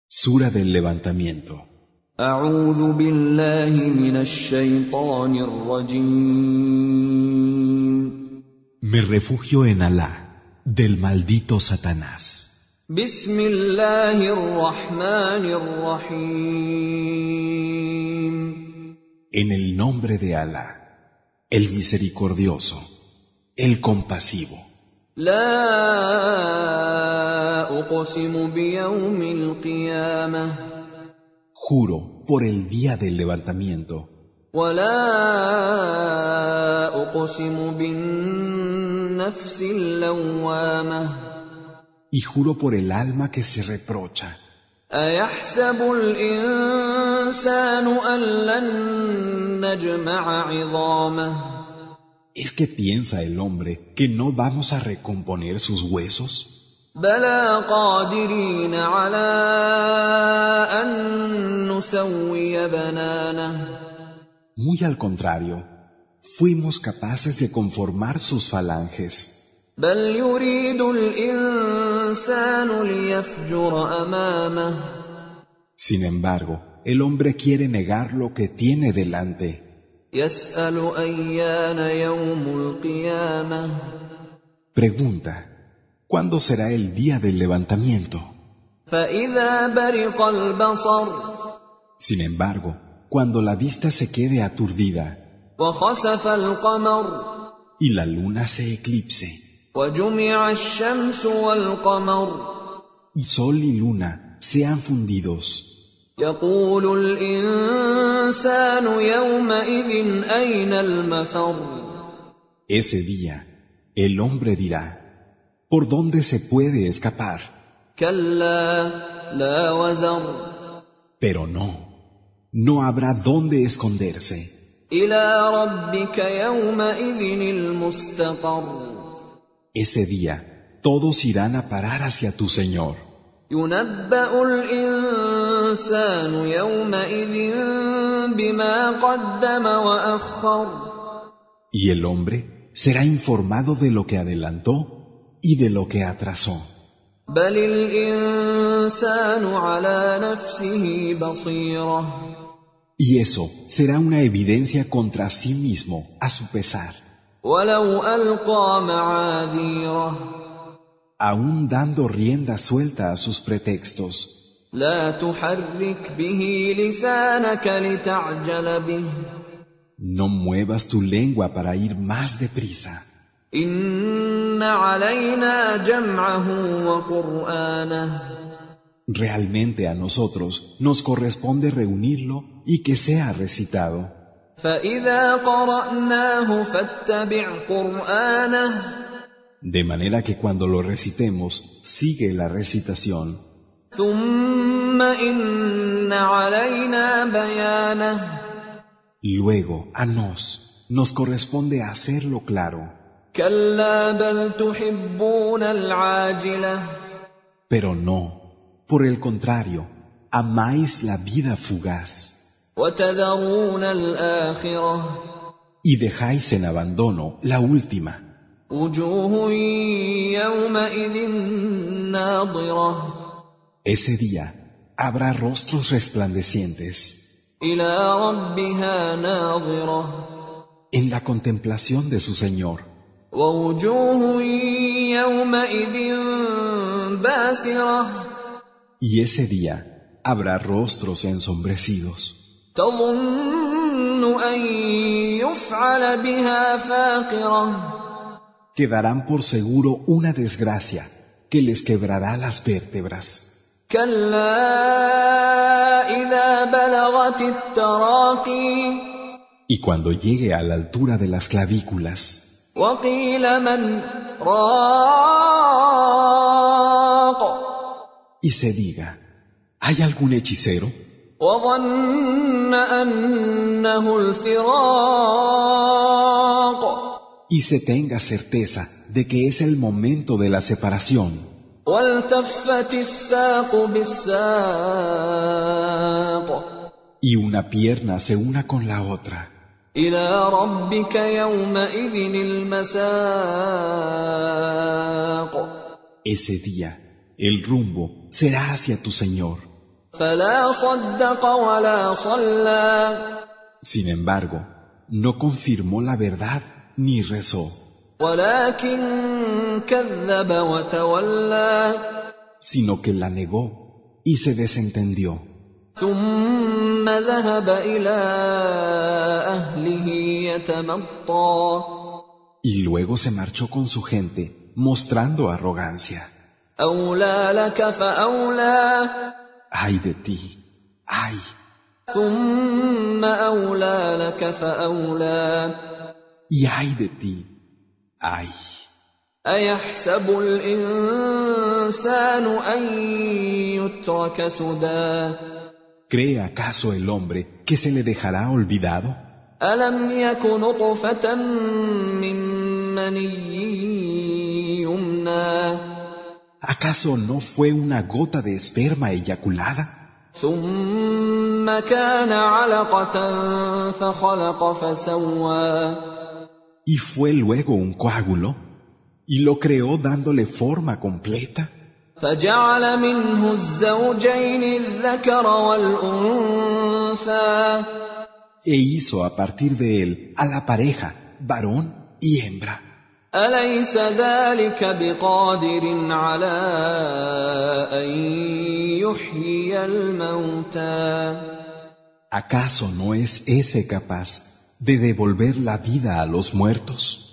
Sura del levantamiento. أعوذ بالله من الشيطان الرجيم. Me refugio en Alá, del maldito Satanás. بسم الله الرحمن الرحيم. En el nombre de Alá, el misericordioso, el compasivo. لا أقسم بيوم القيامة. Juro por el día del levantamiento. ولا أقسم بالنفس اللوامة. Y juro por el alma que se reprocha. أيحسب الإنسان أن لن نجمع عظامه. ¿Es que piensa el hombre que no vamos a recomponer sus huesos? بلى قادرين على أن نسوي بنانه. Muy al contrario, fuimos capaces de conformar sus falanges. بل يريد الإنسان ليفجر أمامه. Sin embargo, el hombre quiere negar lo que tiene delante. يسأل أيان يوم القيامة. Pregunta, ¿cuándo será el día del levantamiento? فإذا برق البصر. Sin embargo, cuando la vista se quede aturdida وخسف القمر. y la luna se eclipse, وجمع الشمس والقمر. y sol y luna sean fundidos, يقول الإنسان يومئذ أين المفر. ese día el hombre dirá, ¿por dónde se puede escapar? كلا لا وزر. Pero no habrá dónde esconderse. إلى ربك يومئذ المستقر. Ese día todos irán a parar hacia tu Señor. ينبأ الإنسان يومئذ بما قدم وأخر. Y el hombre será informado de lo que adelantó y de lo que atrasó. بل الإنسان على نفسه بصيرة. Y eso será una evidencia contra sí mismo a su pesar, ولو ألقى معاذيره. aún dando rienda suelta a sus pretextos. لا تحرك به لسانك لتعجل به. No muevas tu lengua para ir más deprisa. إن علينا جمعه وقرآنه. Realmente a nosotros nos corresponde reunirlo y que sea recitado. فإذا قرأناه فاتبع قرآنه. De manera que cuando lo recitemos, sigue la recitación. ثم إن علينا بيانه. Luego, a nos corresponde hacerlo claro. كلا بل تحبون العاجلة. Pero no, por el contrario, amáis la vida fugaz وتذرون الآخرة. y dejáis en abandono la última. وجوه يومئذ ناظرة. Ese día habrá rostros resplandecientes إلى ربها ناظرة. en la contemplación de su Señor. ووجوه يومئذ باسرة. Y ese día habrá rostros ensombrecidos تظن أن يفعل بها فاقرة. que darán por seguro una desgracia que les quebrará las vértebras. كلا إذا بلغت التراقي. Y cuando llegue a la altura de las clavículas وقيل من راق. y se diga, ¿hay algún hechicero? وظن أنه الفراق. Y se tenga certeza de que es el momento de la separación. والتفت الساق بالساق. Y una pierna se una con la otra. إلى ربك يومئذ المساق. Ese día, el rumbo será hacia tu Señor. فلا صدق ولا صلى Sin embargo, no confirmó la verdad ni rezó, ولكن كذب وتولى sino que la negó y se desentendió. ثم ذهب إلى أهله يتمطى Y luego se marchó con su gente, mostrando arrogancia. أولى لك فأولى ¡Ay de ti! ¡Ay! ثم أولى لك فأولى Y ay de ti, ay. أيحسب الإنسان أن يترك سدى ¿Cree acaso el hombre que se le dejará olvidado? ألم يك نطفة من مني يمنى ¿Acaso no fue una gota de esperma eyaculada? ثم كان علقة فخلق فسوى ¿Y fue luego un coágulo? ¿Y lo creó dándole forma completa? فجعل منه الزوجين الذكر والأنثى E hizo a partir de él a la pareja, varón y hembra. أليس ذلك بقادر على أن يحيي الموتى ¿Acaso no es ese capaz de devolver la vida a los muertos?